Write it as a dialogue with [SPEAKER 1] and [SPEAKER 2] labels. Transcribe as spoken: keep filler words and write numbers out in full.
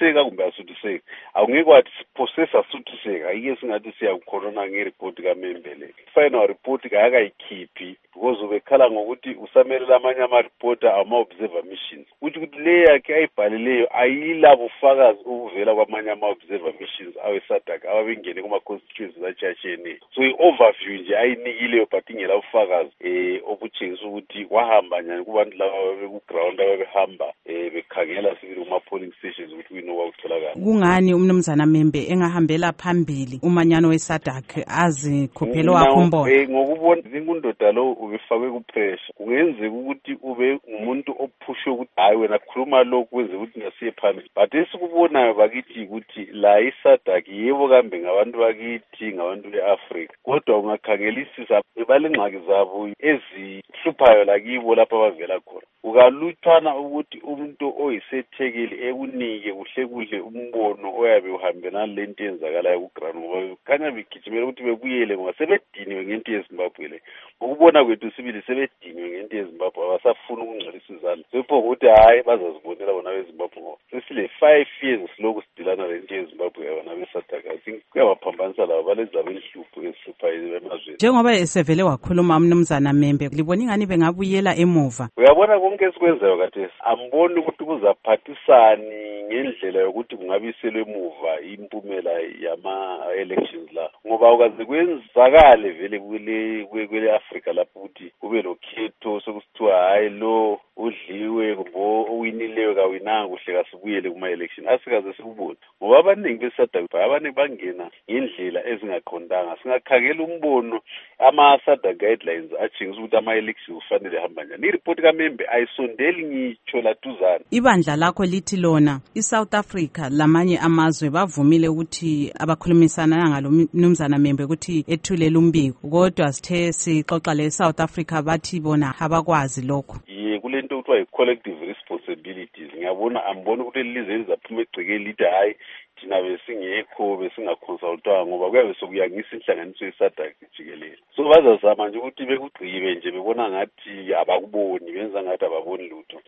[SPEAKER 1] asuthiseka kumbe asuthiseki awungeke wathi siphosesa asuthiseka ayike singathi siyakukhonona ngeripoti kaMembele final report kayakayikhiphi because ubekhala ngokuthi usamelela amanye ama-reporter ama-observer missions uthi ukuthi le yakhe ayibhalileyo ayila bufakazi obuvela kwamanye ama-observer missions awe-SADC ababengene kuma-constituencies atshiyatshiyeneyo so i-overview nje ayinikileyo but ingela bufakazi eh obutshengisa ukuthi kwahamba njani kubantu laba beku-ground ababehamba eh bekhangela sibili kuma-polling stations ukuthi kuyini okwakutholakala.
[SPEAKER 2] Kungani umnumzana Membe engahambela phambili umanyano we-SADC azikhuphele wakho umbono?
[SPEAKER 1] Eh ngokubona inkundoda lo ubefakwe ku-pressure kungenzeka ukuthi ube ngumuntu ophushe ukuthi hayi wena khuluma lokhu kwenze ukuthi ngasiye phambili but esikubonayo bakithi ukuthi la i-SADC yebo kambe ngabantu bakithi ngabantu be-Afrika kodwa ungakhangelisisa balengxaki zabo ezihluphayo lakibo lapho abavela khona ukaluthana ukuthi umuntu oyisethekeli ekunike kuhle kuhle umbono oyabe uhambelana lento yenzakalayo ku-ground ngoba khanya begijimela ukuthi bekuyele ngoba sebediniwe ngento yeZimbabwe le ngokubona kwethu sibili sebediniwe ngento yeZimbabwe abasafuna ukungcolisa izandla sepho ukuthi hayi bazazibonela bona beZimbabwe ngoba sesile five years siloku sidilana lento yeZimbabwe yona be-SADC I think kuyabaphambanisa labo balezabo inhlupho ezihluphayo emazweni.
[SPEAKER 2] Njengoba esevele wakhuluma umnumzana Membe libona ingani bengabuyela emuva?
[SPEAKER 1] Uyabona konke esikwenzayo khathesi amboni ukuthi kuzaphathisani ngendlela yokuthi kungabiselwe emuva impumela yama-elections la ngoba ukaze kwenzakale vele kule kwele Africa lapho ukuthi kube lokhetho sokusithiwa hayi lo udliwe kumbe owinileyo kawinanga kuhle kasibuyele kuma-election asikaze sikubone ngoba abaningi be-SADC abaningi bangena ngendlela ezingaqondanga singakhangela umbono ama-SADC guidelines atshengisa ukuthi ama-election kufanele hamba njani iripoti kaMembe ayisondeli ngitsho laduzane.
[SPEAKER 2] Ibandla lakho lithi lona i-South Africa lamanye amazwe bavumile ukuthi abakhulumisana ngalo mnumzana Membe ukuthi ethulela umbiko kodwa sithe sixoxa le-South Africa bathi bona abakwazi lokho.
[SPEAKER 1] Ye kulento kuthiwa i-collective responsibilities ngiyabona ambona ukuthi lelize lizaphuma egcekeni lithi hayi thina besingekho besingaconsultwanga ngoba kuyabe sokuyangisa inhlanganiso ye-SADC jikelele so bazazama nje ukuthi bekugcibe nje bebona ngathi abakuboni benza ngathi ababoni lutho.